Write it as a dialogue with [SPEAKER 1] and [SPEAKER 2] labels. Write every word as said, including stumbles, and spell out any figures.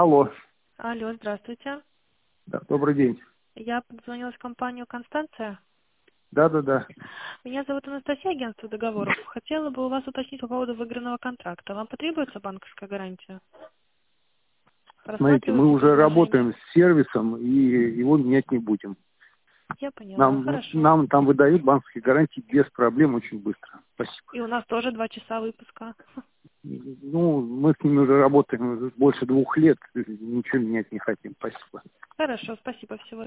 [SPEAKER 1] Алло.
[SPEAKER 2] Алло, здравствуйте.
[SPEAKER 1] Да, добрый день.
[SPEAKER 2] Я позвонила в компанию «Констанция».
[SPEAKER 1] Да, да, да.
[SPEAKER 2] Меня зовут Анастасия, агентство договоров. Хотела бы у вас уточнить по поводу выигранного контракта. Вам потребуется банковская гарантия?
[SPEAKER 1] Смотрите, мы
[SPEAKER 2] Просматриваете
[SPEAKER 1] уже
[SPEAKER 2] предложение?
[SPEAKER 1] работаем с сервисом и его менять не будем.
[SPEAKER 2] Я поняла,
[SPEAKER 1] Нам,
[SPEAKER 2] хорошо.
[SPEAKER 1] нам там выдают банковские гарантии без проблем очень быстро. Спасибо.
[SPEAKER 2] И у нас тоже два часа выпуска.
[SPEAKER 1] Ну, мы с ними уже работаем больше двух лет, ничего менять не хотим. Спасибо.
[SPEAKER 2] Хорошо, спасибо, всего